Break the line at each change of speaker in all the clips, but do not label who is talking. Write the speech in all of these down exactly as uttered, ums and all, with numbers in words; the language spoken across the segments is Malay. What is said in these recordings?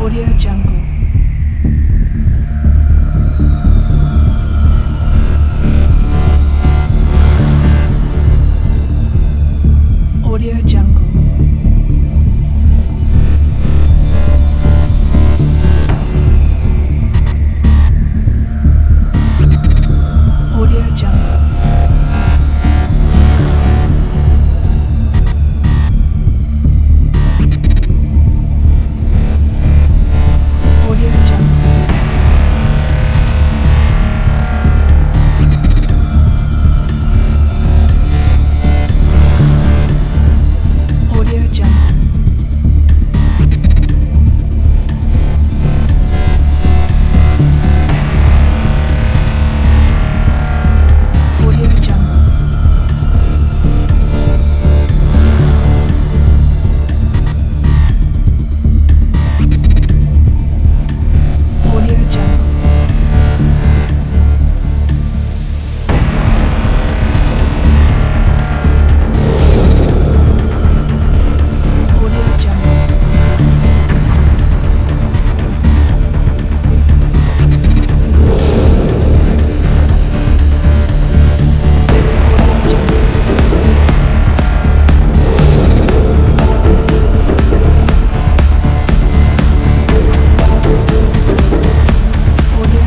Audio Jungle. Audio Jungle. Audio Jungle. Audio Jungle. Audio Jungle. Audio Jungle. Audio Jungle. Audio Jungle. Audio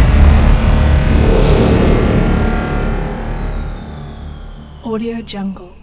Jungle. Audio Jungle.